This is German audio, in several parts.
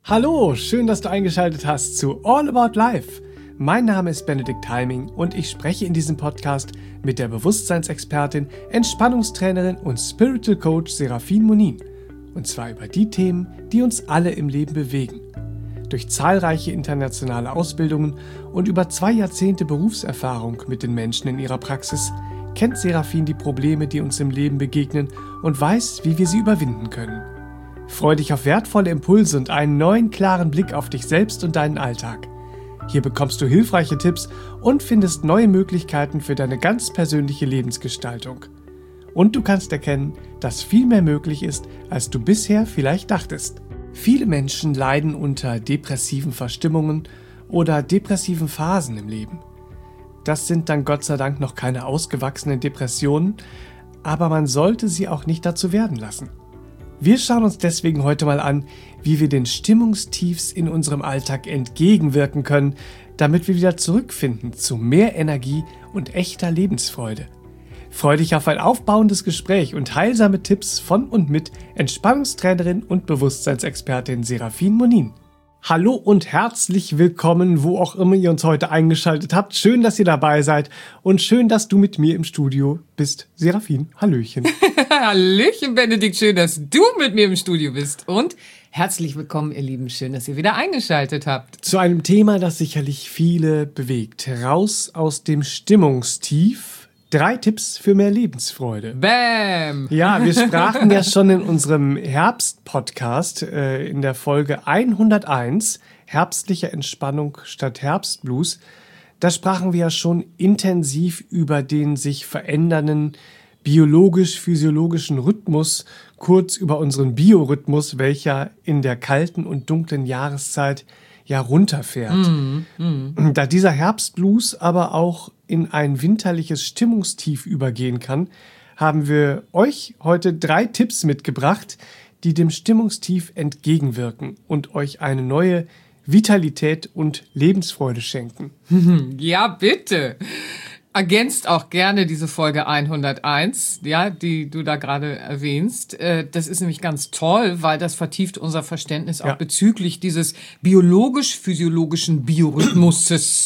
Hallo, schön, dass du eingeschaltet hast zu All About Life. Mein Name ist Benedikt Heiming und ich spreche in diesem Podcast mit der Bewusstseinsexpertin, Entspannungstrainerin und Spiritual Coach Serafin Monin. Und zwar über die Themen, die uns alle im Leben bewegen. Durch zahlreiche internationale Ausbildungen und über 2 Jahrzehnte Berufserfahrung mit den Menschen in ihrer Praxis kennt Serafin die Probleme, die uns im Leben begegnen und weiß, wie wir sie überwinden können. Freu dich auf wertvolle Impulse und einen neuen, klaren Blick auf dich selbst und deinen Alltag. Hier bekommst du hilfreiche Tipps und findest neue Möglichkeiten für deine ganz persönliche Lebensgestaltung. Und du kannst erkennen, dass viel mehr möglich ist, als du bisher vielleicht dachtest. Viele Menschen leiden unter depressiven Verstimmungen oder depressiven Phasen im Leben. Das sind dann Gott sei Dank noch keine ausgewachsenen Depressionen, aber man sollte sie auch nicht dazu werden lassen. Wir schauen uns deswegen heute mal an, wie wir den Stimmungstiefs in unserem Alltag entgegenwirken können, damit wir wieder zurückfinden zu mehr Energie und echter Lebensfreude. Freu dich auf ein aufbauendes Gespräch und heilsame Tipps von und mit Entspannungstrainerin und Bewusstseinsexpertin Serafin Monin. Hallo und herzlich willkommen, wo auch immer ihr uns heute eingeschaltet habt. Schön, dass ihr dabei seid und schön, dass du mit mir im Studio bist. Serafin, hallöchen. Hallöchen, Benedikt, schön, dass du mit mir im Studio bist. Und herzlich willkommen, ihr Lieben, schön, dass ihr wieder eingeschaltet habt. Zu einem Thema, das sicherlich viele bewegt. Raus aus dem Stimmungstief. 3 Tipps für mehr Lebensfreude. Bam! Ja, wir sprachen ja schon in unserem Herbst-Podcast in der Folge 101, herbstliche Entspannung statt Herbstblues. Da sprachen wir ja schon intensiv über den sich verändernden biologisch-physiologischen Rhythmus, kurz über unseren Biorhythmus, welcher in der kalten und dunklen Jahreszeit ja runterfährt. Da dieser Herbstblues aber auch in ein winterliches Stimmungstief übergehen kann, haben wir euch heute 3 Tipps mitgebracht, die dem Stimmungstief entgegenwirken und euch eine neue Vitalität und Lebensfreude schenken. Ja, bitte. Ergänzt auch gerne diese Folge 101, ja, die du da gerade erwähnst. Das ist nämlich ganz toll, weil das vertieft unser Verständnis auch bezüglich dieses biologisch-physiologischen Biorhythmus.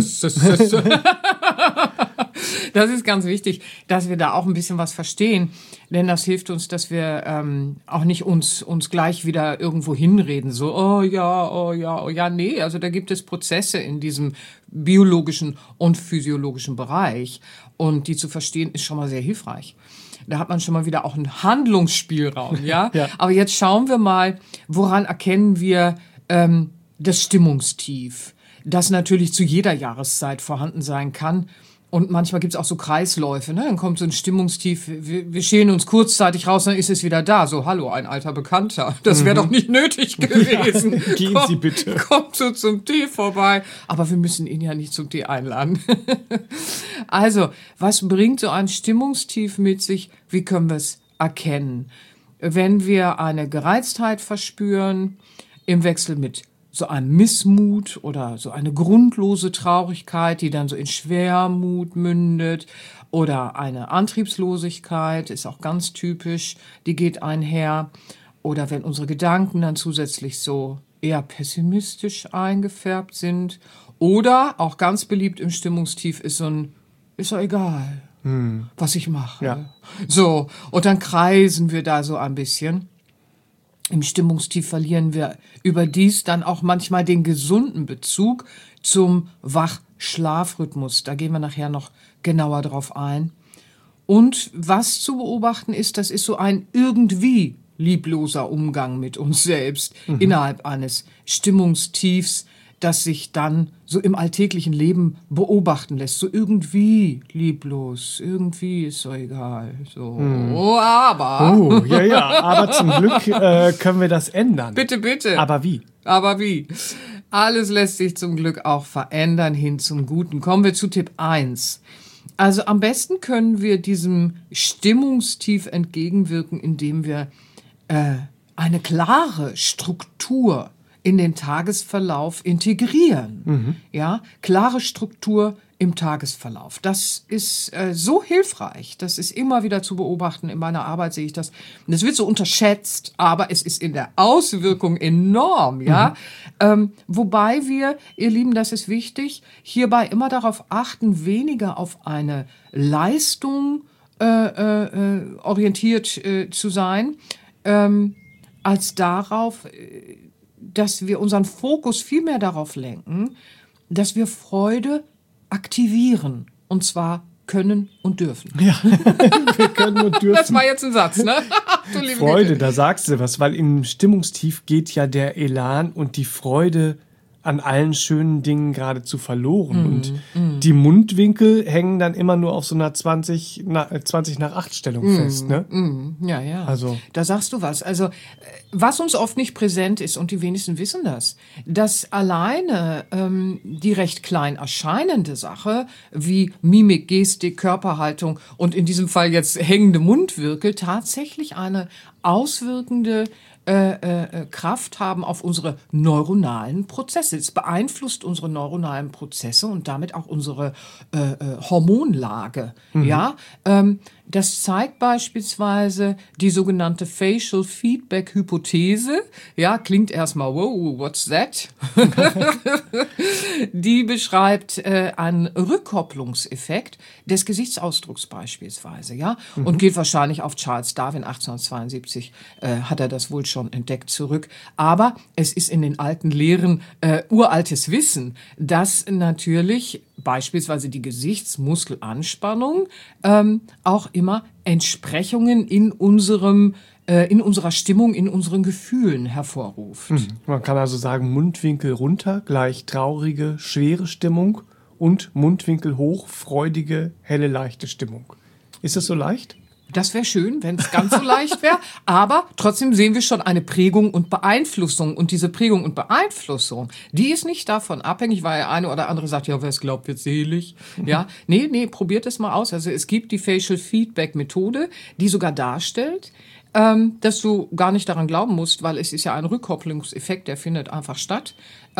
Das ist ganz wichtig, dass wir da auch ein bisschen was verstehen, denn das hilft uns, dass wir auch nicht uns gleich wieder irgendwo hinreden, so, oh ja, nee, also da gibt es Prozesse in diesem biologischen und physiologischen Bereich und die zu verstehen ist schon mal sehr hilfreich. Da hat man schon mal wieder auch einen Handlungsspielraum, ja? Ja. Aber jetzt schauen wir mal, woran erkennen wir das Stimmungstief, das natürlich zu jeder Jahreszeit vorhanden sein kann. Und manchmal gibt's auch so Kreisläufe, ne? Dann kommt so ein Stimmungstief, wir schälen uns kurzzeitig raus, dann ist es wieder da. So, hallo, ein alter Bekannter. Das wäre doch nicht nötig gewesen. Ja, gehen Sie bitte. Kommt so zum Tee vorbei. Aber wir müssen ihn ja nicht zum Tee einladen. Also, was bringt so ein Stimmungstief mit sich? Wie können wir es erkennen? Wenn wir eine Gereiztheit verspüren, im Wechsel mit so ein Missmut oder so eine grundlose Traurigkeit, die dann so in Schwermut mündet, oder eine Antriebslosigkeit, ist auch ganz typisch, die geht einher, oder wenn unsere Gedanken dann zusätzlich so eher pessimistisch eingefärbt sind, oder auch ganz beliebt im Stimmungstief ist so ein, ist doch egal, was ich mache. Ja. So, und dann kreisen wir da so ein bisschen. Im Stimmungstief verlieren wir überdies dann auch manchmal den gesunden Bezug zum Wach-Schlaf-Rhythmus. Da gehen wir nachher noch genauer drauf ein. Und was zu beobachten ist, das ist so ein irgendwie liebloser Umgang mit uns selbst innerhalb eines Stimmungstiefs, das sich dann so im alltäglichen Leben beobachten lässt. So irgendwie lieblos, irgendwie ist so egal. So, aber... Oh, ja, aber zum Glück können wir das ändern. Bitte. Aber wie? Alles lässt sich zum Glück auch verändern hin zum Guten. Kommen wir zu Tipp 1. Also am besten können wir diesem Stimmungstief entgegenwirken, indem wir eine klare Struktur in den Tagesverlauf integrieren. Ja, klare Struktur im Tagesverlauf. Das ist so hilfreich. Das ist immer wieder zu beobachten. In meiner Arbeit sehe ich das. Das wird so unterschätzt, aber es ist in der Auswirkung enorm, ja. Wobei wir, ihr Lieben, das ist wichtig, hierbei immer darauf achten, weniger auf eine Leistung orientiert zu sein, als darauf, dass wir unseren Fokus viel mehr darauf lenken, dass wir Freude aktivieren. Und zwar können und dürfen. Ja, wir können und dürfen. Das war jetzt ein Satz, ne? Du liebe Freude, Güte. da sagst du was, weil im Stimmungstief geht ja der Elan und die Freude an allen schönen Dingen geradezu verloren. Und die Mundwinkel hängen dann immer nur auf so einer 20 nach 8 Stellung fest, ne? Ja, ja. Also. Da sagst du was. Also, was uns oft nicht präsent ist, und die wenigsten wissen das, dass alleine die recht klein erscheinende Sache, wie Mimik, Gestik, Körperhaltung und in diesem Fall jetzt hängende Mundwinkel, tatsächlich eine auswirkende Kraft haben auf unsere neuronalen Prozesse. Es beeinflusst unsere neuronalen Prozesse und damit auch unsere Hormonlage. Ja, das zeigt beispielsweise die sogenannte Facial Feedback Hypothese. Ja, klingt erstmal, wow, what's that? Die beschreibt einen Rückkopplungseffekt des Gesichtsausdrucks beispielsweise, ja, und geht wahrscheinlich auf Charles Darwin 1872, hat er das wohl schon entdeckt zurück. Aber es ist in den alten Lehren uraltes Wissen, dass natürlich beispielsweise die Gesichtsmuskelanspannung auch immer Entsprechungen in unserer Stimmung, in unseren Gefühlen hervorruft. Man kann also sagen, Mundwinkel runter gleich traurige, schwere Stimmung und Mundwinkel hoch, freudige, helle, leichte Stimmung. Ist das so leicht? Das wäre schön, wenn es ganz so leicht wäre. Aber trotzdem sehen wir schon eine Prägung und Beeinflussung. Und diese Prägung und Beeinflussung, die ist nicht davon abhängig, weil der eine oder andere sagt, ja, wer es glaubt, wird selig. Ja, nee, probiert es mal aus. Also es gibt die Facial Feedback Methode, die sogar darstellt, dass du gar nicht daran glauben musst, weil es ist ja ein Rückkopplungseffekt, der findet einfach statt.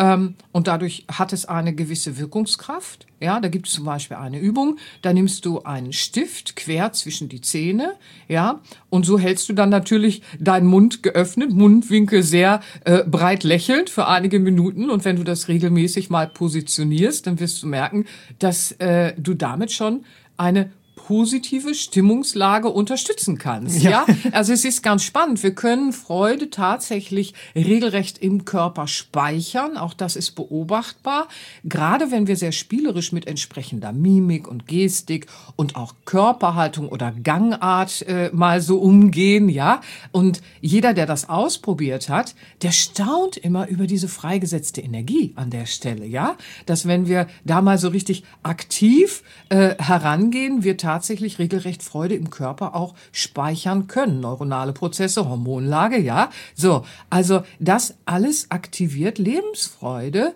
Und dadurch hat es eine gewisse Wirkungskraft. Ja, da gibt es zum Beispiel eine Übung, da nimmst du einen Stift quer zwischen die Zähne, ja, und so hältst du dann natürlich deinen Mund geöffnet, Mundwinkel sehr breit lächelnd für einige Minuten. Und wenn du das regelmäßig mal positionierst, dann wirst du merken, dass du damit schon eine positive Stimmungslage unterstützen kannst. Ja. Also es ist ganz spannend. Wir können Freude tatsächlich regelrecht im Körper speichern. Auch das ist beobachtbar. Gerade wenn wir sehr spielerisch mit entsprechender Mimik und Gestik und auch Körperhaltung oder Gangart mal so umgehen. Ja. Und jeder, der das ausprobiert hat, der staunt immer über diese freigesetzte Energie an der Stelle. Ja. Dass wenn wir da mal so richtig aktiv herangehen, wir tatsächlich regelrecht Freude im Körper auch speichern können. Neuronale Prozesse, Hormonlage, ja. So, also das alles aktiviert Lebensfreude,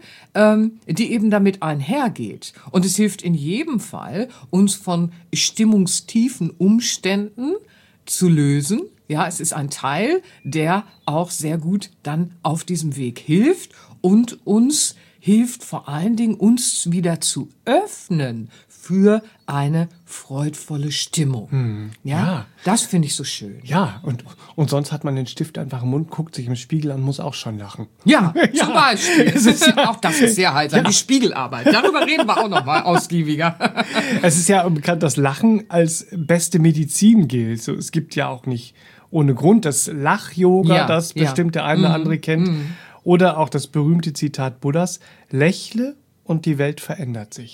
die eben damit einhergeht. Und es hilft in jedem Fall, uns von stimmungstiefen Umständen zu lösen. Ja, es ist ein Teil, der auch sehr gut dann auf diesem Weg hilft und uns hilft vor allen Dingen, uns wieder zu öffnen für eine freudvolle Stimmung. Ja, das finde ich so schön. Ja, und sonst hat man den Stift einfach im Mund, guckt sich im Spiegel an, muss auch schon lachen. Ja, zum Beispiel. Auch das ist sehr heilsam. Die Spiegelarbeit. Darüber reden wir auch noch mal ausgiebiger. Es ist ja bekannt, dass Lachen als beste Medizin gilt. So, es gibt ja auch nicht ohne Grund das Lach-Yoga, das bestimmt der eine oder andere kennt. Oder auch das berühmte Zitat Buddhas, lächle und die Welt verändert sich.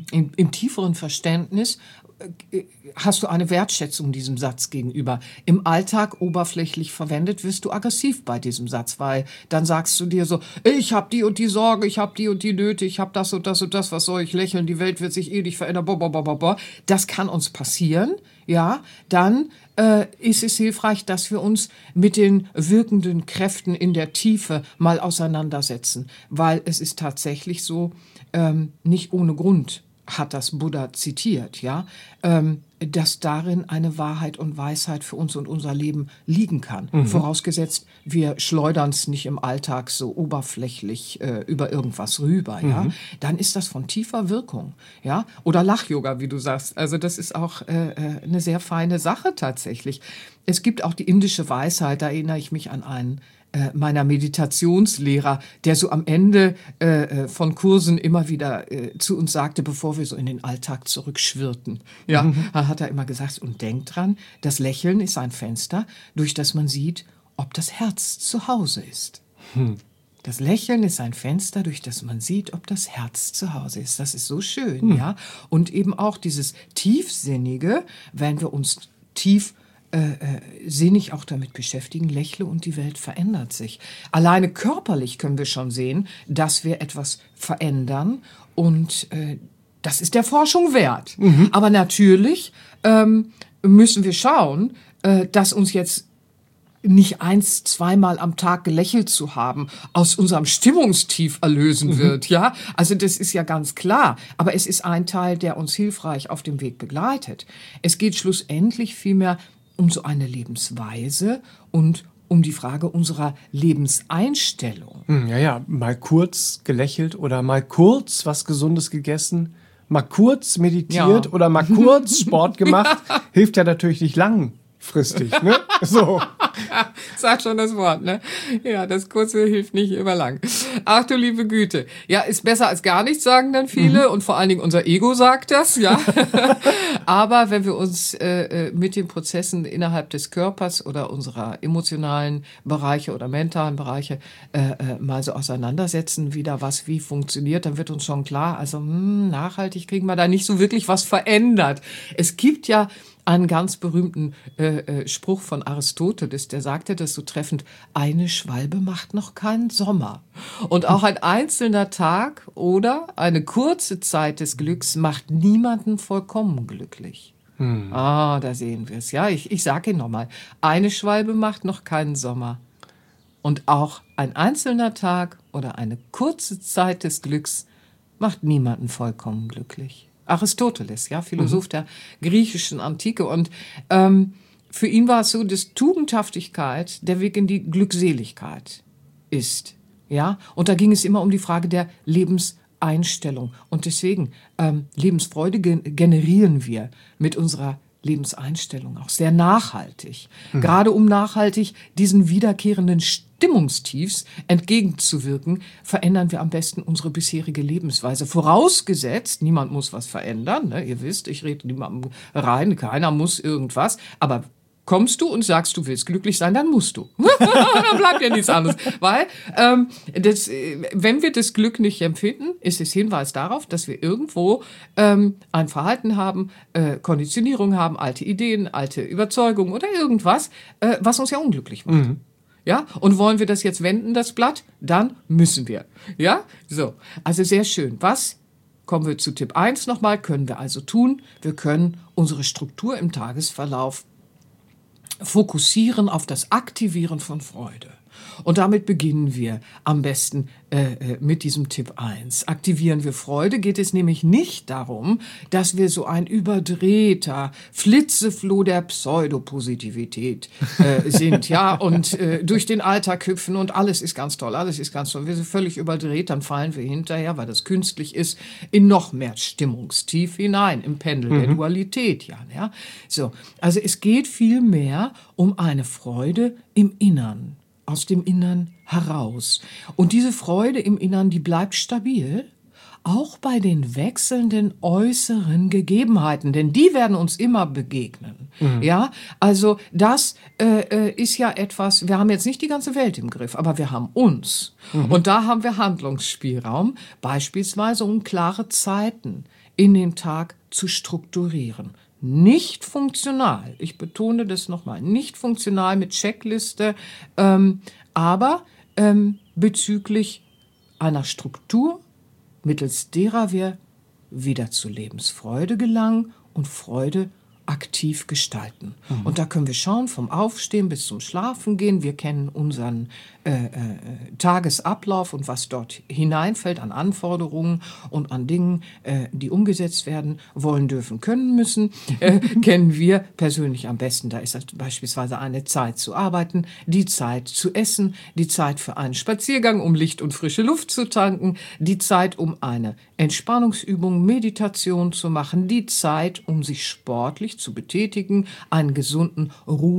Im tieferen Verständnis hast du eine Wertschätzung diesem Satz gegenüber. Im Alltag oberflächlich verwendet wirst du aggressiv bei diesem Satz, weil dann sagst du dir so, ich habe die und die Sorge, ich habe die und die Nöte, ich habe das und das und das, was soll ich lächeln, die Welt wird sich eh nicht verändern, Das kann uns passieren, ja, dann ist es hilfreich, dass wir uns mit den wirkenden Kräften in der Tiefe mal auseinandersetzen, weil es ist tatsächlich so, nicht ohne Grund hat das Buddha zitiert, ja, dass darin eine Wahrheit und Weisheit für uns und unser Leben liegen kann. Vorausgesetzt, wir schleudern es nicht im Alltag so oberflächlich über irgendwas rüber, ja. Dann ist das von tiefer Wirkung, ja. Oder Lach-Yoga, wie du sagst. Also das ist auch eine sehr feine Sache tatsächlich. Es gibt auch die indische Weisheit, da erinnere ich mich an einen meiner Meditationslehrer, der so am Ende von Kursen immer wieder zu uns sagte, bevor wir so in den Alltag zurückschwirrten. Ja, hat er immer gesagt, und denkt dran, das Lächeln ist ein Fenster, durch das man sieht, ob das Herz zu Hause ist. Das Lächeln ist ein Fenster, durch das man sieht, ob das Herz zu Hause ist. Das ist so schön, ja. Und eben auch dieses Tiefsinnige, wenn wir uns sinnig auch damit beschäftigen, lächle und die Welt verändert sich. Alleine körperlich können wir schon sehen, dass wir etwas verändern und das ist der Forschung wert. Aber natürlich müssen wir schauen, dass uns jetzt nicht 1-, 2-mal am Tag gelächelt zu haben, aus unserem Stimmungstief erlösen wird, ja? Also das ist ja ganz klar. Aber es ist ein Teil, der uns hilfreich auf dem Weg begleitet. Es geht schlussendlich vielmehr um so eine Lebensweise und um die Frage unserer Lebenseinstellung. Ja, mal kurz gelächelt oder mal kurz was Gesundes gegessen, mal kurz meditiert oder mal kurz Sport gemacht, hilft ja natürlich nicht langfristig, ne? So. Sag schon das Wort, ne? Ja, das Kurze hilft nicht immer lang. Ach du liebe Güte. Ja, ist besser als gar nichts, sagen dann viele. Und vor allen Dingen unser Ego sagt das, ja. Aber wenn wir uns mit den Prozessen innerhalb des Körpers oder unserer emotionalen Bereiche oder mentalen Bereiche mal so auseinandersetzen, wie da was wie funktioniert, dann wird uns schon klar, also nachhaltig kriegen wir da nicht so wirklich was verändert. Es gibt ja einen ganz berühmten Spruch von Aristoteles, der sagte das so treffend, eine Schwalbe macht noch keinen Sommer. Und auch ein einzelner Tag oder eine kurze Zeit des Glücks macht niemanden vollkommen glücklich. Da sehen wir es. Ja, ich sage Ihnen nochmal, eine Schwalbe macht noch keinen Sommer. Und auch ein einzelner Tag oder eine kurze Zeit des Glücks macht niemanden vollkommen glücklich. Aristoteles, ja, Philosoph der griechischen Antike. Und für ihn war es so, dass Tugendhaftigkeit der Weg in die Glückseligkeit ist. Ja, und da ging es immer um die Frage der Lebenseinstellung. Und deswegen, Lebensfreude generieren wir mit unserer Lebenseinstellung auch sehr nachhaltig. Gerade um nachhaltig diesen wiederkehrenden Stimmungstiefs entgegenzuwirken, verändern wir am besten unsere bisherige Lebensweise. Vorausgesetzt, niemand muss was verändern. Ne? Ihr wisst, ich rede niemandem rein, keiner muss irgendwas. Aber kommst du und sagst, du willst glücklich sein, dann musst du. Dann bleibt ja nichts anderes. Weil wenn wir das Glück nicht empfinden, ist es Hinweis darauf, dass wir irgendwo ein Verhalten haben, Konditionierung haben, alte Ideen, alte Überzeugungen oder irgendwas, was uns ja unglücklich macht. Ja, und wollen wir das jetzt wenden, das Blatt, dann müssen wir. Ja, so. Also sehr schön. Kommen wir zu Tipp 1 nochmal, können wir also tun? Wir können unsere Struktur im Tagesverlauf fokussieren auf das Aktivieren von Freude. Und damit beginnen wir am besten mit diesem Tipp 1. Aktivieren wir Freude, geht es nämlich nicht darum, dass wir so ein überdrehter Flitzefloh der Pseudopositivität sind, ja, und durch den Alltag hüpfen und alles ist ganz toll, alles ist ganz toll. Wir sind völlig überdreht, dann fallen wir hinterher, weil das künstlich ist, in noch mehr Stimmungstief hinein, im Pendel der Dualität, ja. So, also es geht vielmehr um eine Freude im Innern. Aus dem Innern heraus. Und diese Freude im Innern, die bleibt stabil, auch bei den wechselnden äußeren Gegebenheiten, denn die werden uns immer begegnen. Ja, also das ist ja etwas, wir haben jetzt nicht die ganze Welt im Griff, aber wir haben uns. Und da haben wir Handlungsspielraum, beispielsweise um klare Zeiten in den Tag zu strukturieren. Nicht funktional, ich betone das nochmal, nicht funktional mit Checkliste, aber bezüglich einer Struktur, mittels derer wir wieder zu Lebensfreude gelangen und Freude aktiv gestalten. Und da können wir schauen, vom Aufstehen bis zum Schlafengehen. Wir kennen unseren Tagesablauf und was dort hineinfällt an Anforderungen und an Dingen, die umgesetzt werden wollen, dürfen, können, müssen, kennen wir persönlich am besten. Da ist beispielsweise eine Zeit zu arbeiten, die Zeit zu essen, die Zeit für einen Spaziergang, um Licht und frische Luft zu tanken, die Zeit, um eine Entspannungsübung, Meditation zu machen, die Zeit, um sich sportlich zu betätigen, einen gesunden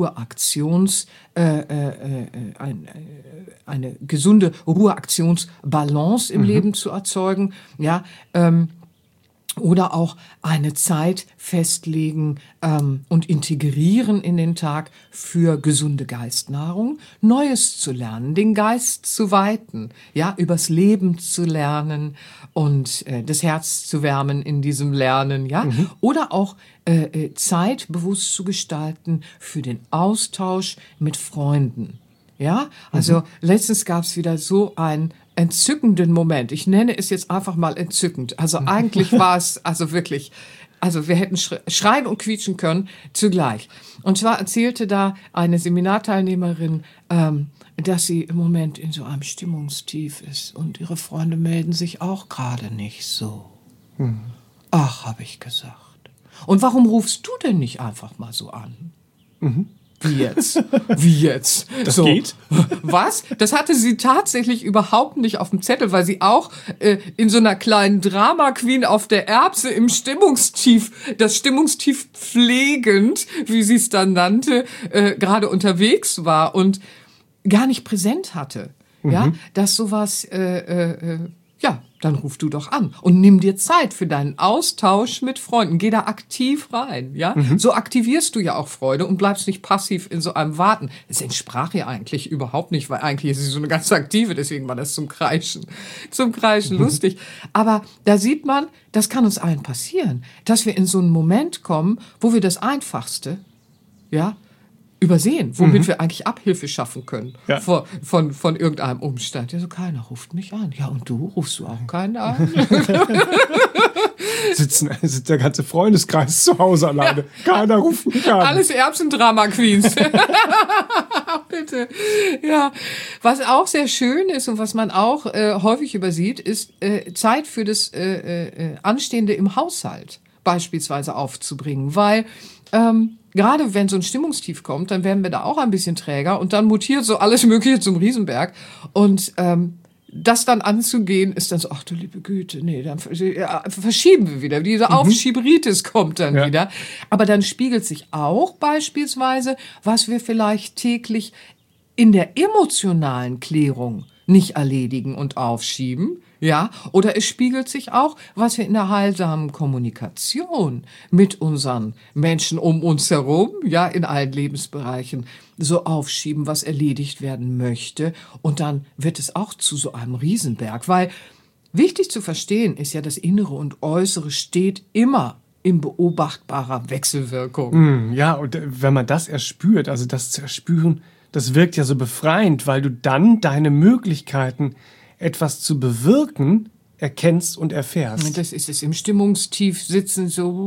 eine gesunde Ruheaktionsbalance im Leben zu erzeugen, ja, oder auch eine Zeit festlegen und integrieren in den Tag für gesunde Geistnahrung, Neues zu lernen, den Geist zu weiten, ja, übers Leben zu lernen und das Herz zu wärmen in diesem Lernen, ja, oder auch Zeit bewusst zu gestalten für den Austausch mit Freunden. Ja, also letztens gab es wieder so einen entzückenden Moment. Ich nenne es jetzt einfach mal entzückend. Also eigentlich war es also wirklich, also wir hätten schreien und quietschen können zugleich. Und zwar erzählte da eine Seminarteilnehmerin, dass sie im Moment in so einem Stimmungstief ist und ihre Freunde melden sich auch gerade nicht so. Ach, habe ich gesagt. Und warum rufst du denn nicht einfach mal so an? Wie jetzt? Wie jetzt? Das geht? Was? Das hatte sie tatsächlich überhaupt nicht auf dem Zettel, weil sie auch in so einer kleinen Drama-Queen auf der Erbse im Stimmungstief, das Stimmungstief pflegend, wie sie es dann nannte, gerade unterwegs war und gar nicht präsent hatte. Ja, dass sowas, ja, dann ruf du doch an und nimm dir Zeit für deinen Austausch mit Freunden. Geh da aktiv rein, ja? So aktivierst du ja auch Freude und bleibst nicht passiv in so einem Warten. Es entsprach ja eigentlich überhaupt nicht, weil eigentlich ist sie so eine ganz aktive, deswegen war das zum Kreischen lustig. Aber da sieht man, das kann uns allen passieren, dass wir in so einen Moment kommen, wo wir das Einfachste, ja, übersehen, womit wir eigentlich Abhilfe schaffen können von irgendeinem Umstand. Ja, so keiner ruft mich an. Ja, und du rufst du auch keinen an? Sitzt der ganze Freundeskreis zu Hause alleine. Ja. Keiner ruft mich an. Alles Erbsendrama-Queens. Bitte. Ja. Was auch sehr schön ist und was man auch häufig übersieht, ist Zeit für das Anstehende im Haushalt beispielsweise aufzubringen, weil gerade wenn so ein Stimmungstief kommt, dann werden wir da auch ein bisschen träger und dann mutiert so alles Mögliche zum Riesenberg. Und das dann anzugehen, ist dann so, ach du liebe Güte, nee, dann verschieben wir wieder. Diese Aufschieberitis kommt dann wieder. Aber dann spiegelt sich auch beispielsweise, was wir vielleicht täglich in der emotionalen Klärung nicht erledigen und aufschieben. Ja, oder es spiegelt sich auch, was wir in der heilsamen Kommunikation mit unseren Menschen um uns herum, ja, in allen Lebensbereichen so aufschieben, was erledigt werden möchte. Und dann wird es auch zu so einem Riesenberg, weil wichtig zu verstehen ist ja, das Innere und Äußere steht immer in beobachtbarer Wechselwirkung. Ja, und wenn man das erspürt, also das zu erspüren, das wirkt ja so befreiend, weil du dann deine Möglichkeiten, etwas zu bewirken, erkennst und erfährst. Das ist es. Im Stimmungstief sitzen,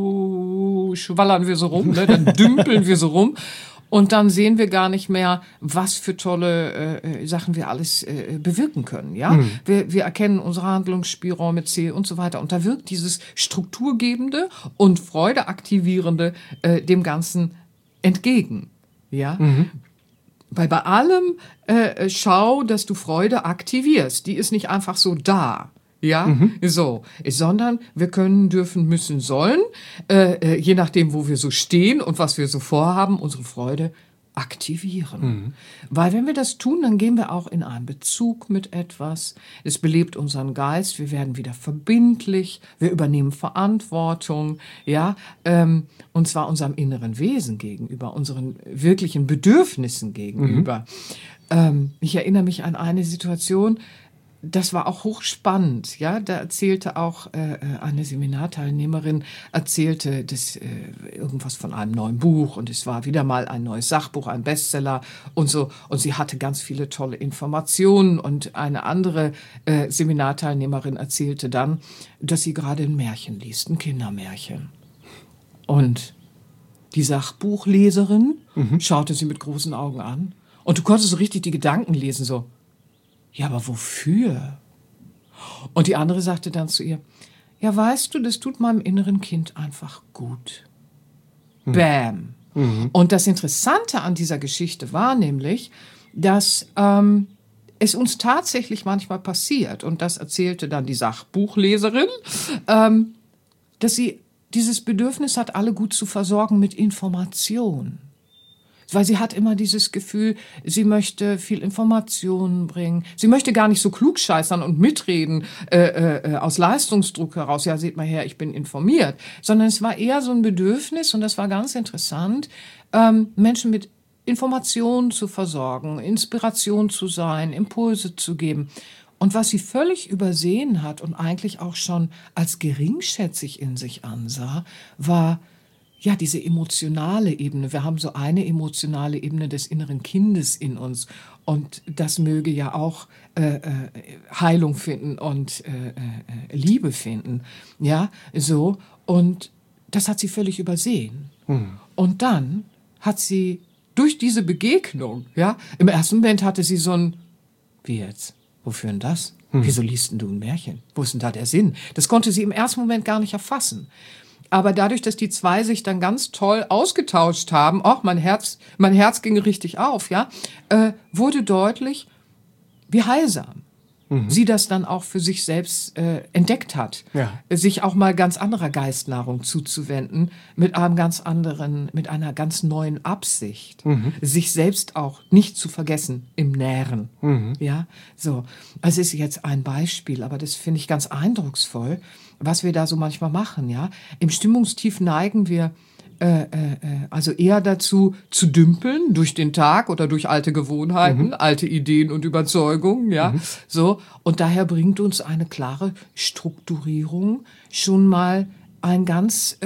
so schwallern wir so rum, ne? Dann dümpeln wir so rum. Und dann sehen wir gar nicht mehr, was für tolle Sachen wir alles bewirken können. Ja, wir erkennen unsere Handlungsspielräume, Ziel und so weiter. Und da wirkt dieses Strukturgebende und Freudeaktivierende dem Ganzen entgegen. Ja. Weil bei allem schau, dass du Freude aktivierst. Die ist nicht einfach so da. Ja, so, sondern wir können, dürfen, müssen, sollen, je nachdem, wo wir so stehen und was wir so vorhaben, unsere Freude aktivieren. Weil wenn wir das tun, dann gehen wir auch in einen Bezug mit etwas. Es belebt unseren Geist, wir werden wieder verbindlich, wir übernehmen Verantwortung, ja, und zwar unserem inneren Wesen gegenüber, unseren wirklichen Bedürfnissen gegenüber. Ich erinnere mich an eine Situation, das war auch hochspannend, ja. Da erzählte auch eine Seminarteilnehmerin, irgendwas von einem neuen Buch und es war wieder mal ein neues Sachbuch, ein Bestseller und so. Und sie hatte ganz viele tolle Informationen und eine andere Seminarteilnehmerin erzählte dann, dass sie gerade ein Märchen liest, ein Kindermärchen. Und Die Sachbuchleserin schaute sie mit großen Augen an. Und du konntest so richtig die Gedanken lesen, so, ja, aber wofür? Und die andere sagte dann zu ihr, ja, weißt du, das tut meinem inneren Kind einfach gut. Bam. Und das Interessante an dieser Geschichte war nämlich, dass es uns tatsächlich manchmal passiert, und das erzählte dann die Sachbuchleserin, dass sie dieses Bedürfnis hat, alle gut zu versorgen mit Information. Weil sie hat immer dieses Gefühl, sie möchte viel Informationen bringen. Sie möchte gar nicht so klugscheißern und mitreden aus Leistungsdruck heraus. Ja, seht mal her, ich bin informiert. Sondern es war eher so ein Bedürfnis, und das war ganz interessant, Menschen mit Informationen zu versorgen, Inspiration zu sein, Impulse zu geben. Und was sie völlig übersehen hat und eigentlich auch schon als geringschätzig in sich ansah, war ja diese emotionale Ebene. Wir haben so eine emotionale Ebene des inneren Kindes in uns, und das möge ja auch Heilung finden und Liebe finden. Ja, so. Und das hat sie völlig übersehen. Und dann hat sie durch diese Begegnung, ja, im ersten Moment hatte sie so ein, wie jetzt? Wofür denn das? Wieso liest denn du ein Märchen? Wo ist denn da der Sinn? Das konnte sie im ersten Moment gar nicht erfassen. Aber dadurch, dass die zwei sich dann ganz toll ausgetauscht haben, mein Herz ging richtig auf, ja, wurde deutlich, wie heilsam sie das dann auch für sich selbst entdeckt hat, sich auch mal ganz anderer Geistnahrung zuzuwenden, mit einer ganz neuen Absicht, sich selbst auch nicht zu vergessen im Nähren. Ja, so. Also ist jetzt ein Beispiel, aber das finde ich ganz eindrucksvoll, was wir da so manchmal machen, ja. Im Stimmungstief neigen wir also eher dazu zu dümpeln durch den Tag oder durch alte Gewohnheiten, alte Ideen und Überzeugungen, ja, so. Und daher bringt uns eine klare Strukturierung schon mal ein ganz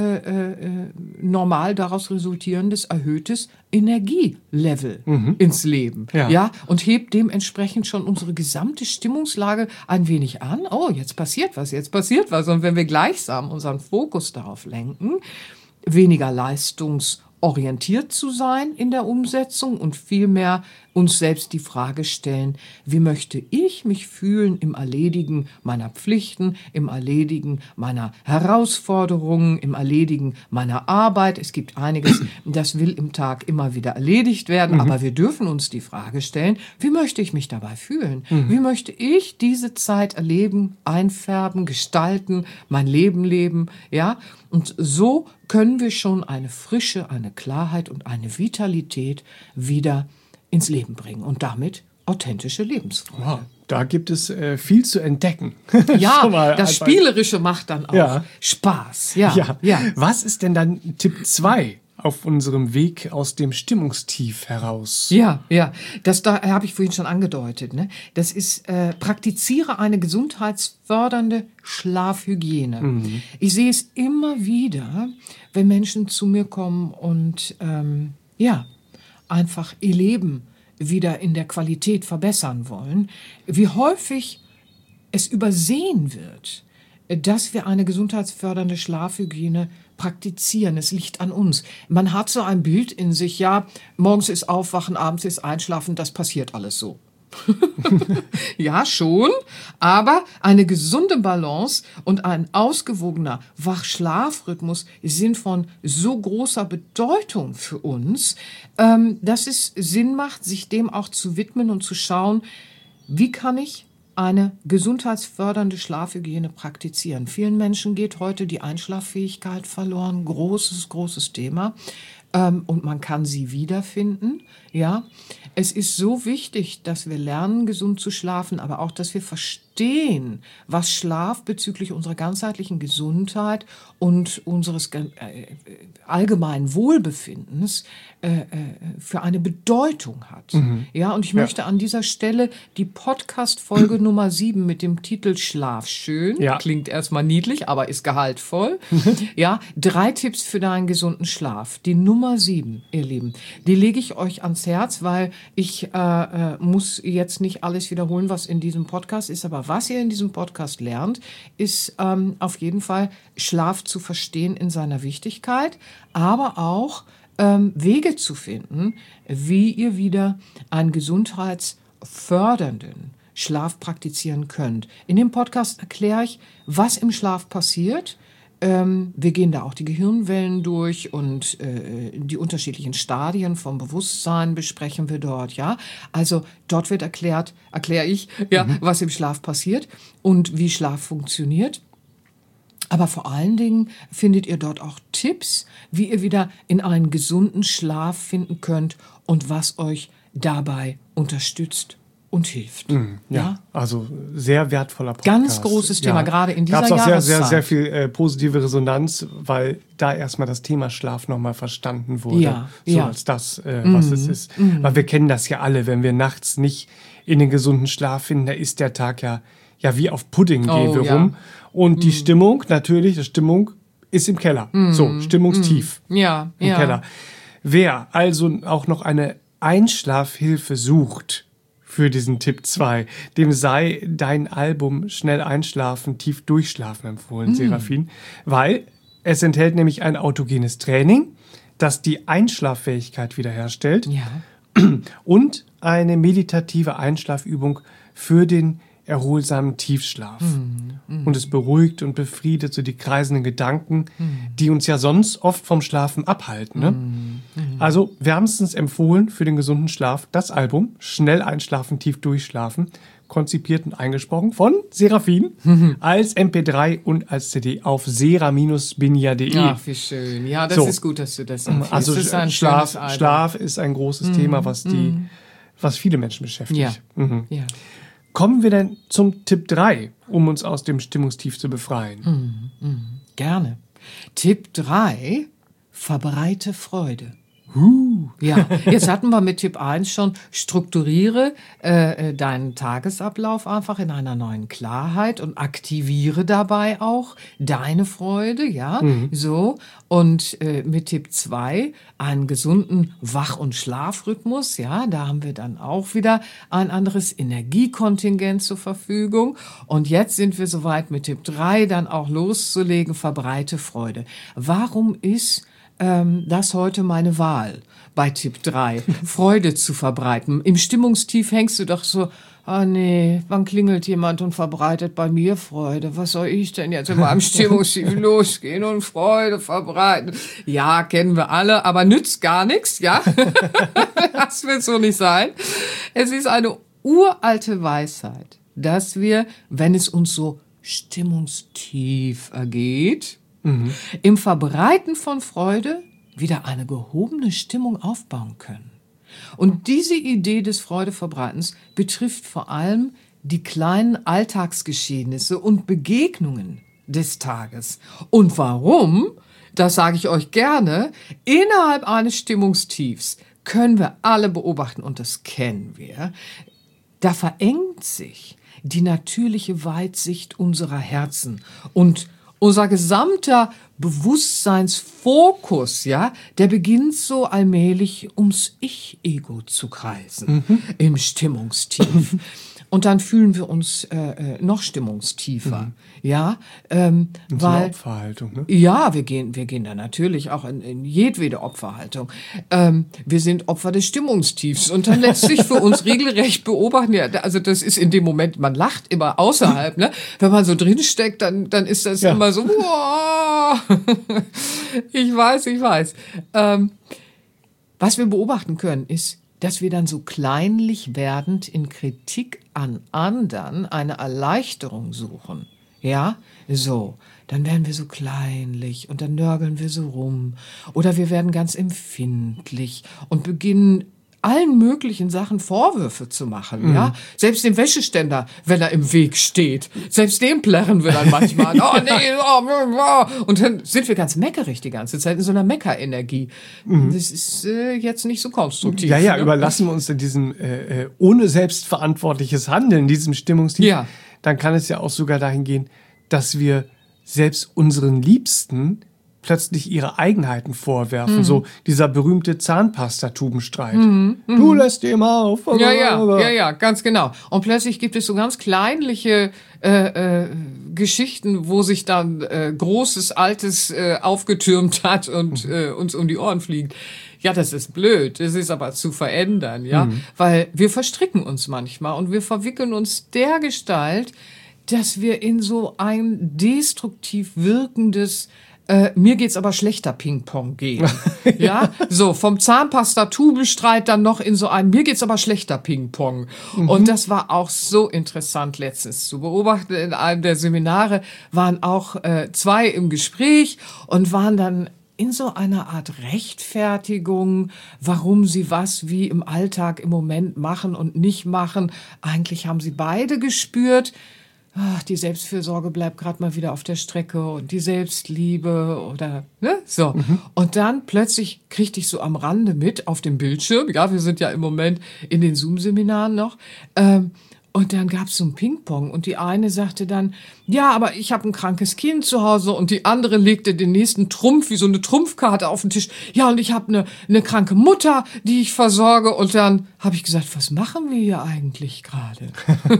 normal daraus resultierendes erhöhtes Energielevel ins Leben, ja, und hebt dementsprechend schon unsere gesamte Stimmungslage ein wenig an. Oh, jetzt passiert was. Und wenn wir gleichsam unseren Fokus darauf lenken, weniger leistungsorientiert zu sein in der Umsetzung und vielmehr uns selbst die Frage stellen, wie möchte ich mich fühlen im Erledigen meiner Pflichten, im Erledigen meiner Herausforderungen, im Erledigen meiner Arbeit. Es gibt einiges, das will im Tag immer wieder erledigt werden, aber wir dürfen uns die Frage stellen, wie möchte ich mich dabei fühlen? Wie möchte ich diese Zeit erleben, einfärben, gestalten, mein Leben leben, ja? Und so können wir schon eine Frische, eine Klarheit und eine Vitalität wieder ins Leben bringen und damit authentische Lebensfreude. Wow, da gibt es viel zu entdecken. Ja, das Spielerische macht dann auch Spaß. Ja. Was ist denn dann Tipp 2 auf unserem Weg aus dem Stimmungstief heraus? Ja, das da habe ich vorhin schon angedeutet. Ne? Das ist, praktiziere eine gesundheitsfördernde Schlafhygiene. Ich sehe es immer wieder, wenn Menschen zu mir kommen und einfach ihr Leben wieder in der Qualität verbessern wollen, wie häufig es übersehen wird, dass wir eine gesundheitsfördernde Schlafhygiene praktizieren. Es liegt an uns. Man hat so ein Bild in sich, ja, morgens ist Aufwachen, abends ist Einschlafen, das passiert alles so. Ja, schon, aber eine gesunde Balance und ein ausgewogener Wach-Schlaf-Rhythmus sind von so großer Bedeutung für uns, dass es Sinn macht, sich dem auch zu widmen und zu schauen, wie kann ich eine gesundheitsfördernde Schlafhygiene praktizieren. Vielen Menschen geht heute die Einschlaffähigkeit verloren. Großes Thema. Und man kann sie wiederfinden. Ja, es ist so wichtig, dass wir lernen, gesund zu schlafen, aber auch, dass wir verstehen, was Schlaf bezüglich unserer ganzheitlichen Gesundheit und unseres allgemeinen Wohlbefindens für eine Bedeutung hat. Ja, und ich möchte an dieser Stelle die Podcast-Folge Nummer 7 mit dem Titel Schlaf schön, klingt erstmal niedlich, aber ist gehaltvoll. Ja, 3 Tipps für deinen gesunden Schlaf. Die Nummer 7, ihr Lieben, die lege ich euch ans Herz, weil ich muss jetzt nicht alles wiederholen, was in diesem Podcast ist, aber was ihr in diesem Podcast lernt, ist auf jeden Fall Schlaf zu verstehen in seiner Wichtigkeit, aber auch Wege zu finden, wie ihr wieder einen gesundheitsfördernden Schlaf praktizieren könnt. In dem Podcast erkläre ich, was im Schlaf passiert. Wir gehen da auch die Gehirnwellen durch und die unterschiedlichen Stadien vom Bewusstsein besprechen wir dort, ja. Also dort wird erkläre ich, ja, was im Schlaf passiert und wie Schlaf funktioniert. Aber vor allen Dingen findet ihr dort auch Tipps, wie ihr wieder in einen gesunden Schlaf finden könnt und was euch dabei unterstützt und hilft. Ja, also sehr wertvoller Podcast. Ganz großes Thema, gerade in dieser Jahreszeit. Gab es auch sehr viel positive Resonanz, weil da erstmal das Thema Schlaf nochmal verstanden wurde. Als das, was es ist. Weil wir kennen das ja alle, wenn wir nachts nicht in den gesunden Schlaf finden, da ist der Tag ja wie auf Pudding gehen wir rum. Und die Stimmung ist im Keller. So, stimmungstief im Keller. Wer also auch noch eine Einschlafhilfe sucht für diesen Tipp 2, dem sei dein Album Schnell einschlafen, tief durchschlafen empfohlen, Serafin, weil es enthält nämlich ein autogenes Training, das die Einschlaffähigkeit wiederherstellt und eine meditative Einschlafübung für den erholsamen Tiefschlaf. Und es beruhigt und befriedet so die kreisenden Gedanken, die uns ja sonst oft vom Schlafen abhalten. Ne? Also wärmstens empfohlen für den gesunden Schlaf das Album Schnell einschlafen, tief durchschlafen, konzipiert und eingesprochen von Serafin als MP3 und als CD auf sera-binja.de. Ach, wie schön. Ja, das ist gut, dass du das empfiehlst. Also das ist ein Schlaf ist ein großes Thema, was viele Menschen beschäftigt. Ja. Kommen wir denn zum Tipp 3, um uns aus dem Stimmungstief zu befreien? Gerne. Tipp 3, verbreite Freude. Ja, jetzt hatten wir mit Tipp 1 schon, strukturiere deinen Tagesablauf einfach in einer neuen Klarheit und aktiviere dabei auch deine Freude, ja, so. Und mit Tipp 2 einen gesunden Wach- und Schlafrhythmus, ja, da haben wir dann auch wieder ein anderes Energiekontingent zur Verfügung. Und jetzt sind wir soweit mit Tipp 3 dann auch loszulegen, verbreite Freude. Warum ist das heute meine Wahl bei Tipp 3, Freude zu verbreiten? Im Stimmungstief hängst du doch so, nee, wann klingelt jemand und verbreitet bei mir Freude? Was soll ich denn jetzt in meinem Stimmungstief losgehen und Freude verbreiten? Ja, kennen wir alle, aber nützt gar nichts, ja? Das wird so nicht sein. Es ist eine uralte Weisheit, dass wir, wenn es uns so stimmungstief ergeht, im Verbreiten von Freude wieder eine gehobene Stimmung aufbauen können. Und diese Idee des Freudeverbreitens betrifft vor allem die kleinen Alltagsgeschehnisse und Begegnungen des Tages. Und warum? Das sage ich euch gerne. Innerhalb eines Stimmungstiefs können wir alle beobachten, und das kennen wir. Da verengt sich die natürliche Weitsicht unserer Herzen und unser gesamter Bewusstseinsfokus, ja, der beginnt so allmählich ums Ich-Ego zu kreisen im Stimmungstief. Und dann fühlen wir uns noch stimmungstiefer, ja, weil weil Opferhaltung, ne? Ja, wir gehen da natürlich auch in jedwede Opferhaltung. Wir sind Opfer des Stimmungstiefs und dann lässt sich für uns regelrecht beobachten. Ja, also das ist in dem Moment, man lacht immer außerhalb, ne? Wenn man so drinsteckt, dann ist das immer so, wow. Ich weiß. Was wir beobachten können, ist, dass wir dann so kleinlich werdend in Kritik an anderen eine Erleichterung suchen. Ja, so, dann werden wir so kleinlich und dann nörgeln wir so rum. Oder wir werden ganz empfindlich und beginnen allen möglichen Sachen Vorwürfe zu machen, ja. Selbst dem Wäscheständer, wenn er im Weg steht, selbst den plärren wir dann manchmal. Oh nee, und dann sind wir ganz meckerig die ganze Zeit in so einer Meckerenergie. Das ist jetzt nicht so konstruktiv. Ja, ne? überlassen wir uns in diesem ohne selbstverantwortliches Handeln, diesem Stimmungstief, Ja. dann kann es ja auch sogar dahin gehen, dass wir selbst unseren Liebsten plötzlich ihre Eigenheiten vorwerfen. So dieser berühmte Zahnpastatubenstreit. Du lässt die immer auf. Ja, ganz genau. Und plötzlich gibt es so ganz kleinliche Geschichten, wo sich dann Großes, Altes aufgetürmt hat und uns um die Ohren fliegt. Ja, das ist blöd. Das ist aber zu verändern, ja. Weil wir verstricken uns manchmal und wir verwickeln uns dergestalt, dass wir in so ein destruktiv wirkendes mir geht's aber schlechter Ping-Pong gehen. Ja, so vom Zahnpasta-Tubenstreit dann noch in so ein mir geht's aber schlechter Ping-Pong. Und das war auch so interessant letztens zu beobachten. In einem der Seminare waren auch 2 im Gespräch und waren dann in so einer Art Rechtfertigung, warum sie was wie im Alltag im Moment machen und nicht machen. Eigentlich haben sie beide gespürt, die Selbstfürsorge bleibt gerade mal wieder auf der Strecke und die Selbstliebe oder ne, so. Und dann plötzlich kriegte ich so am Rande mit auf dem Bildschirm, ja, wir sind ja im Moment in den Zoom-Seminaren noch, und dann gab's so ein Ping-Pong und die eine sagte dann, ja, aber ich habe ein krankes Kind zu Hause und die andere legte den nächsten Trumpf wie so eine Trumpfkarte auf den Tisch. Ja, und ich habe eine kranke Mutter, die ich versorge. Und dann habe ich gesagt, was machen wir hier eigentlich gerade?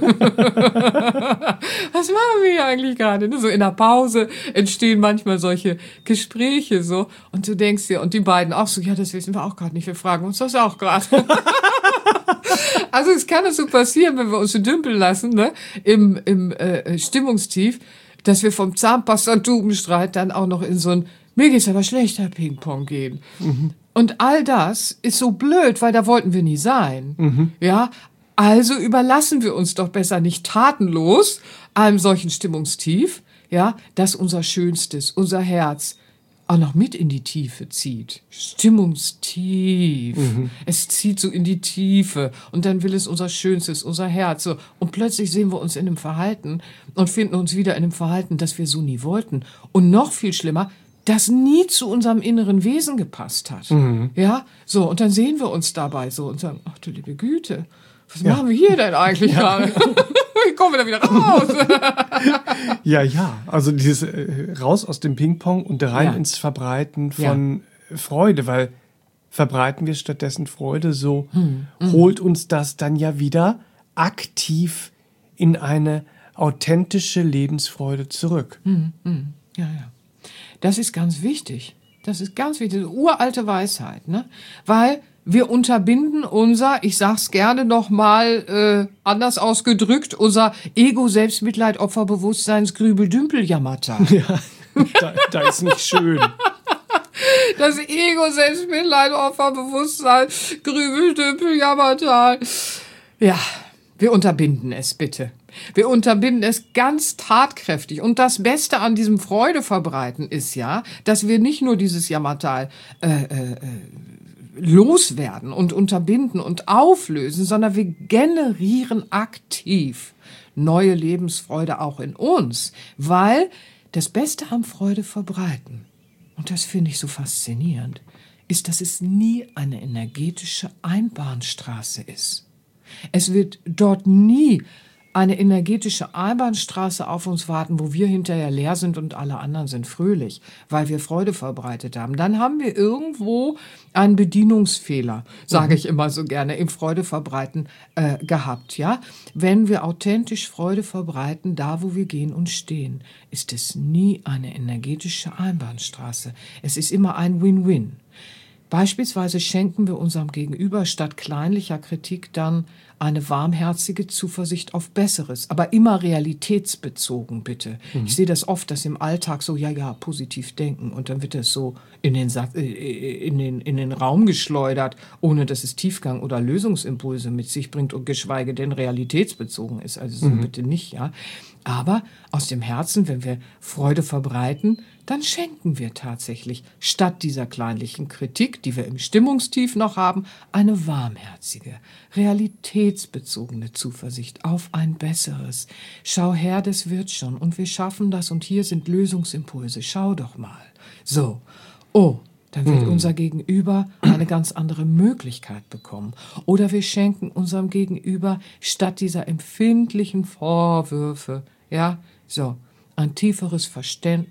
Was machen wir hier eigentlich gerade? So in der Pause entstehen manchmal solche Gespräche so und du denkst dir, und die beiden auch so, ja, das wissen wir auch gerade nicht, wir fragen uns das auch gerade. Also es kann es so passieren, wenn wir uns so dümpeln lassen, ne, im Stimmungstief, dass wir vom Zahnpasta-Tubenstreit dann auch noch in so ein mir geht's aber schlechter Ping-Pong gehen. Und all das ist so blöd, weil da wollten wir nie sein. Ja, also überlassen wir uns doch besser nicht tatenlos einem solchen Stimmungstief, ja, das unser Schönstes, unser Herz auch noch mit in die Tiefe zieht. Stimmungstief. Es zieht so in die Tiefe und dann will es unser Schönstes, unser Herz. So. Und plötzlich sehen wir uns in einem Verhalten und finden uns wieder in einem Verhalten, das wir so nie wollten. Und noch viel schlimmer, das nie zu unserem inneren Wesen gepasst hat. Ja, so. Und dann sehen wir uns dabei so und sagen, ach du liebe Güte, was machen wir hier denn eigentlich gerade? Wie kommen wir da wieder raus? Ja. Also dieses raus aus dem Ping-Pong und rein ins Verbreiten von Freude, weil verbreiten wir stattdessen Freude, so holt uns das dann ja wieder aktiv in eine authentische Lebensfreude zurück. Ja. Das ist ganz wichtig. Das ist ganz wichtig. Das ist uralte Weisheit, ne? Weil wir unterbinden unser, ich sag's gerne nochmal anders ausgedrückt, unser Ego, Selbstmitleid, Opferbewusstseins, Grübel, Dümpel, Jammertal. Ja, da ist nicht schön. Das Ego, Selbstmitleid, Opferbewusstsein, Grübel, Dümpel, Jammertal. Ja, wir unterbinden es bitte. Wir unterbinden es ganz tatkräftig. Und das Beste an diesem Freudeverbreiten ist ja, dass wir nicht nur dieses Jammertal loswerden und unterbinden und auflösen, sondern wir generieren aktiv neue Lebensfreude auch in uns, weil das Beste am Freude verbreiten, und das finde ich so faszinierend, ist, dass es nie eine energetische Einbahnstraße ist. Es wird dort nie eine energetische Einbahnstraße auf uns warten, wo wir hinterher leer sind und alle anderen sind fröhlich, weil wir Freude verbreitet haben. Dann haben wir irgendwo einen Bedienungsfehler, sage ich immer so gerne, im Freudeverbreiten gehabt. Ja? Wenn wir authentisch Freude verbreiten, da wo wir gehen und stehen, ist es nie eine energetische Einbahnstraße. Es ist immer ein Win-Win. Beispielsweise schenken wir unserem Gegenüber statt kleinlicher Kritik dann eine warmherzige Zuversicht auf Besseres, aber immer realitätsbezogen, bitte. Ich sehe das oft, dass im Alltag so, ja, positiv denken und dann wird das so in den Raum geschleudert, ohne dass es Tiefgang oder Lösungsimpulse mit sich bringt und geschweige denn realitätsbezogen ist. Also so bitte nicht, ja. Aber aus dem Herzen, wenn wir Freude verbreiten, dann schenken wir tatsächlich statt dieser kleinlichen Kritik, die wir im Stimmungstief noch haben, eine warmherzige, realitätsbezogene Zuversicht auf ein Besseres. Schau her, das wird schon und wir schaffen das und hier sind Lösungsimpulse. Schau doch mal. So, dann wird unser Gegenüber eine ganz andere Möglichkeit bekommen. Oder wir schenken unserem Gegenüber statt dieser empfindlichen Vorwürfe, ein tieferes Verständnis,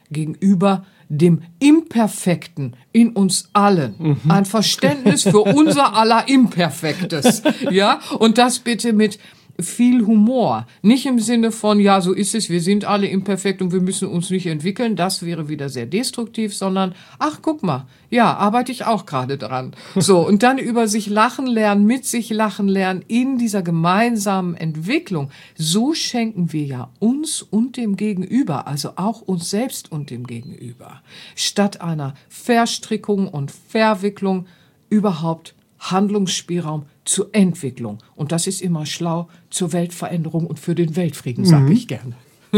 gegenüber dem Imperfekten in uns allen. Ein Verständnis für unser aller Imperfektes. Ja, und das bitte mit viel Humor. Nicht im Sinne von, ja, so ist es, wir sind alle imperfekt und wir müssen uns nicht entwickeln. Das wäre wieder sehr destruktiv, sondern, ach, guck mal, ja, arbeite ich auch gerade dran. So, und dann über sich lachen lernen, mit sich lachen lernen in dieser gemeinsamen Entwicklung. So schenken wir ja uns und dem Gegenüber, also auch uns selbst und dem Gegenüber, statt einer Verstrickung und Verwicklung überhaupt Handlungsspielraum zur Entwicklung. Und das ist immer schlau zur Weltveränderung und für den Weltfrieden, sage ich gerne.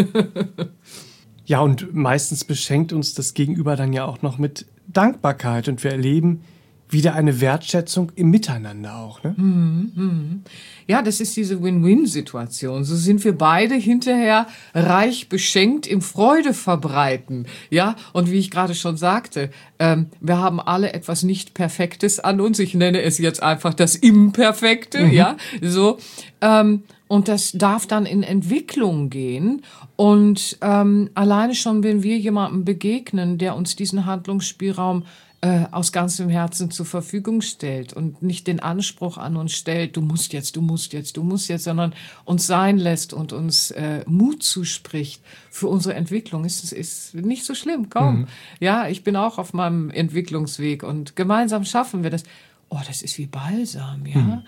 Ja, und meistens beschenkt uns das Gegenüber dann ja auch noch mit Dankbarkeit und wir erleben wieder eine Wertschätzung im Miteinander auch. Ne? Ja, das ist diese Win-Win-Situation. So sind wir beide hinterher reich beschenkt im Freude verbreiten. Ja, und wie ich gerade schon sagte, wir haben alle etwas nicht Perfektes an uns. Ich nenne es jetzt einfach das Imperfekte. Ja, so. Und das darf dann in Entwicklung gehen. Und alleine schon, wenn wir jemandem begegnen, der uns diesen Handlungsspielraum aus ganzem Herzen zur Verfügung stellt und nicht den Anspruch an uns stellt, du musst jetzt, sondern uns sein lässt und uns Mut zuspricht für unsere Entwicklung, ist nicht so schlimm, komm. Ja, ich bin auch auf meinem Entwicklungsweg und gemeinsam schaffen wir das. Oh, das ist wie Balsam, ja.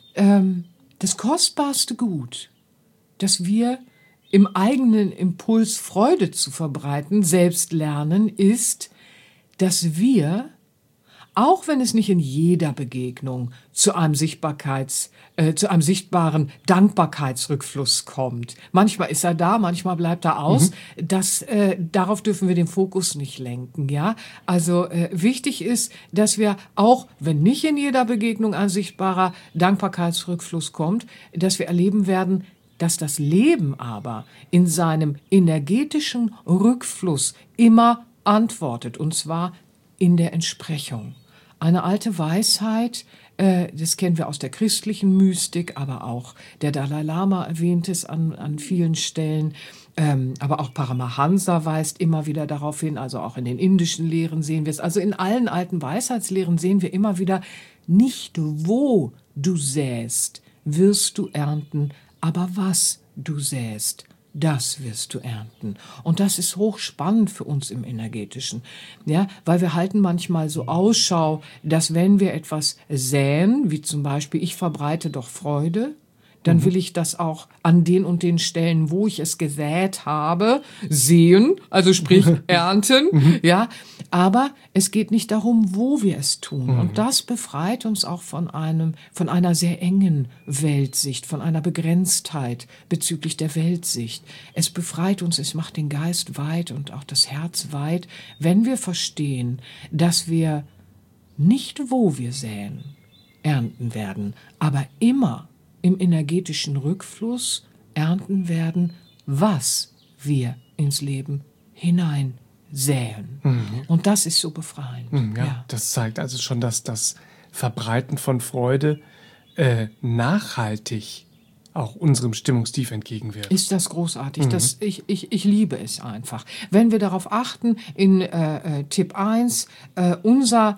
Das kostbarste Gut, das wir im eigenen Impuls Freude zu verbreiten, selbst lernen, ist, dass wir, auch wenn es nicht in jeder Begegnung zu einem sichtbaren Dankbarkeitsrückfluss kommt. Manchmal ist er da, manchmal bleibt er aus. Darauf dürfen wir den Fokus nicht lenken, ja. Also wichtig ist, dass wir auch, wenn nicht in jeder Begegnung ein sichtbarer Dankbarkeitsrückfluss kommt, dass wir erleben werden, dass das Leben aber in seinem energetischen Rückfluss immer antwortet, und zwar in der Entsprechung. Eine alte Weisheit, das kennen wir aus der christlichen Mystik, aber auch der Dalai Lama erwähnt es an vielen Stellen, aber auch Paramahansa weist immer wieder darauf hin, also auch in den indischen Lehren sehen wir es, also in allen alten Weisheitslehren sehen wir immer wieder, nicht wo du säst, wirst du ernten, aber was du säst, das wirst du ernten. Und das ist hochspannend für uns im Energetischen. Ja, weil wir halten manchmal so Ausschau, dass wenn wir etwas säen, wie zum Beispiel, ich verbreite doch Freude, dann will ich das auch an den und den Stellen, wo ich es gesät habe, sehen, also sprich ernten, ja. Aber es geht nicht darum, wo wir es tun. Und das befreit uns auch von einer sehr engen Weltsicht, von einer Begrenztheit bezüglich der Weltsicht. Es befreit uns, es macht den Geist weit und auch das Herz weit, wenn wir verstehen, dass wir nicht, wo wir säen, ernten werden, aber immer im energetischen Rückfluss ernten werden, was wir ins Leben hinein säen. Und das ist so befreiend. Ja. Das zeigt also schon, dass das Verbreiten von Freude nachhaltig auch unserem Stimmungstief entgegenwirkt. Ist das großartig. Ich liebe es einfach. Wenn wir darauf achten, in Tipp 1, unser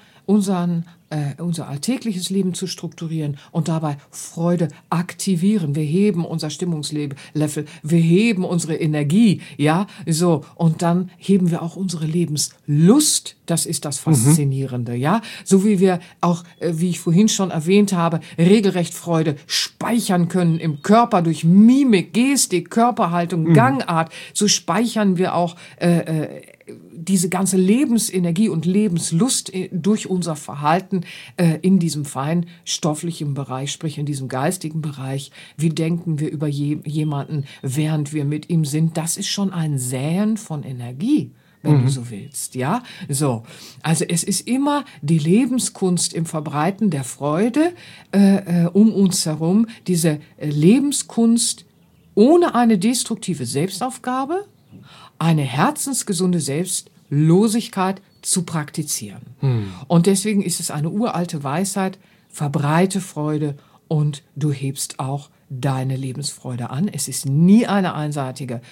alltägliches Leben zu strukturieren und dabei Freude aktivieren. Wir heben unser Stimmungslevel, wir heben unsere Energie, ja, so. Und dann heben wir auch unsere Lebenslust. Das ist das Faszinierende, ja. So wie wir auch, wie ich vorhin schon erwähnt habe, regelrecht Freude speichern können im Körper durch Mimik, Gestik, Körperhaltung, Gangart. So speichern wir auch diese ganze Lebensenergie und Lebenslust durch unser Verhalten in diesem feinstofflichen Bereich, sprich in diesem geistigen Bereich. Wie denken wir über jemanden, während wir mit ihm sind? Das ist schon ein Säen von Energie, wenn du so willst, ja? So. Also es ist immer die Lebenskunst im Verbreiten der Freude um uns herum, diese Lebenskunst ohne eine destruktive Selbstaufgabe, eine herzensgesunde Selbstlosigkeit zu praktizieren. Und deswegen ist es eine uralte Weisheit, verbreite Freude und du hebst auch deine Lebensfreude an. Es ist nie eine einseitige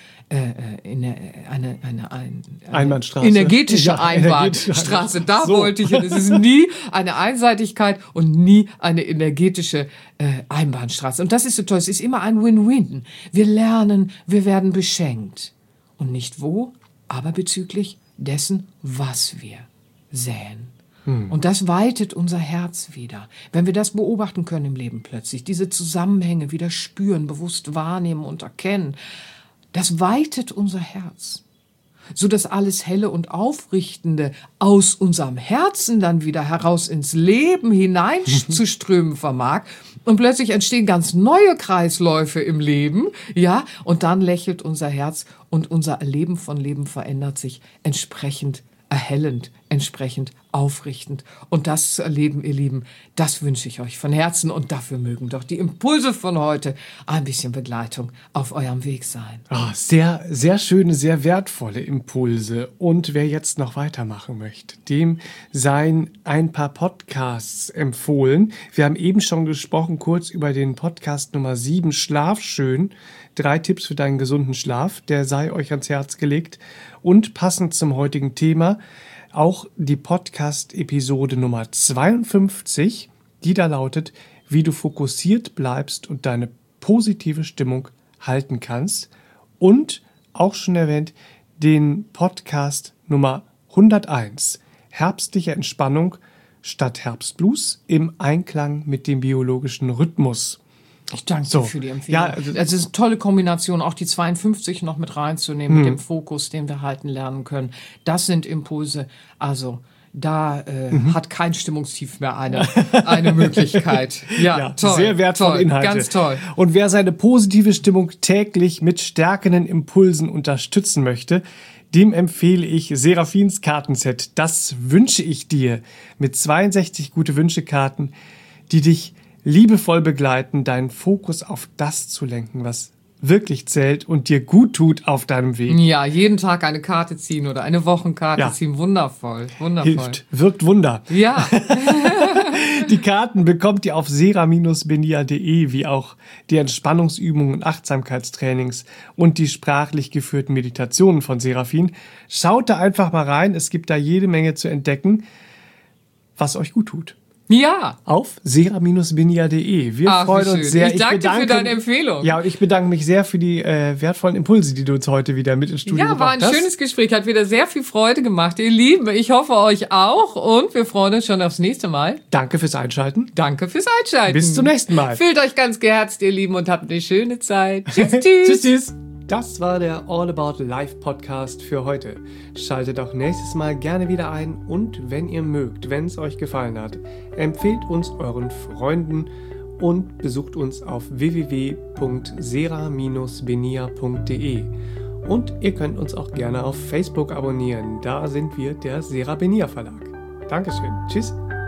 Einbahnstraße. Energetische Einbahnstraße. Da so. wollte ich. Und es ist nie eine Einseitigkeit und nie eine energetische Einbahnstraße. Und das ist so toll. Es ist immer ein Win-Win. Wir lernen, wir werden beschenkt. Und nicht wo, aber bezüglich dessen, was wir säen. Und das weitet unser Herz wieder. Wenn wir das beobachten können im Leben plötzlich, diese Zusammenhänge wieder spüren, bewusst wahrnehmen und erkennen, das weitet unser Herz, sodass alles Helle und Aufrichtende aus unserem Herzen dann wieder heraus ins Leben hineinzuströmen vermag. Und plötzlich entstehen ganz neue Kreisläufe im Leben, ja, und dann lächelt unser Herz und unser Erleben von Leben verändert sich entsprechend erhellend, entsprechend aufrichtend. Und das zu erleben, ihr Lieben, das wünsche ich euch von Herzen. Und dafür mögen doch die Impulse von heute ein bisschen Begleitung auf eurem Weg sein. Sehr, sehr schöne, sehr wertvolle Impulse. Und wer jetzt noch weitermachen möchte, dem seien ein paar Podcasts empfohlen. Wir haben eben schon gesprochen, kurz über den Podcast Nummer 7, Schlaf schön. 3 Tipps für deinen gesunden Schlaf. Der sei euch ans Herz gelegt. Und passend zum heutigen Thema auch die Podcast-Episode Nummer 52, die da lautet, wie du fokussiert bleibst und deine positive Stimmung halten kannst. Und auch schon erwähnt, den Podcast Nummer 101, herbstliche Entspannung statt Herbstblues im Einklang mit dem biologischen Rhythmus. Ich danke dir für die Empfehlung. Ja, also es ist eine tolle Kombination, auch die 52 noch mit reinzunehmen, mit dem Fokus, den wir halten lernen können. Das sind Impulse, also da hat kein Stimmungstief mehr eine Möglichkeit. Ja, toll. Sehr wertvolle toll, Inhalte. Ganz toll. Und wer seine positive Stimmung täglich mit stärkenden Impulsen unterstützen möchte, dem empfehle ich Seraphins Kartenset. Das wünsche ich dir mit 62 Gute-Wünsche-Karten, die dich liebevoll begleiten, deinen Fokus auf das zu lenken, was wirklich zählt und dir gut tut auf deinem Weg. Ja, jeden Tag eine Karte ziehen oder eine Wochenkarte ziehen. Wundervoll, wundervoll. Hilft, wirkt Wunder. Ja. Die Karten bekommt ihr auf sera-benia.de, wie auch die Entspannungsübungen und Achtsamkeitstrainings und die sprachlich geführten Meditationen von Seraphin. Schaut da einfach mal rein, es gibt da jede Menge zu entdecken, was euch gut tut. Ja. Auf sera-benia.de. Wir freuen uns sehr. Ich danke dir für deine Empfehlung. Ja, und ich bedanke mich sehr für die wertvollen Impulse, die du uns heute wieder mit ins Studio gebracht hast. Ja, war ein schönes Gespräch. Hat wieder sehr viel Freude gemacht, ihr Lieben. Ich hoffe, euch auch. Und wir freuen uns schon aufs nächste Mal. Danke fürs Einschalten. Danke fürs Einschalten. Bis zum nächsten Mal. Fühlt euch ganz geherzt, ihr Lieben, und habt eine schöne Zeit. Tschüss, tschüss. Tschüss, tschüss. Das war der All About Life Podcast für heute. Schaltet auch nächstes Mal gerne wieder ein und wenn ihr mögt, wenn es euch gefallen hat, empfehlt uns euren Freunden und besucht uns auf www.sera-benia.de. Und ihr könnt uns auch gerne auf Facebook abonnieren. Da sind wir der Sera Benia Verlag. Dankeschön. Tschüss.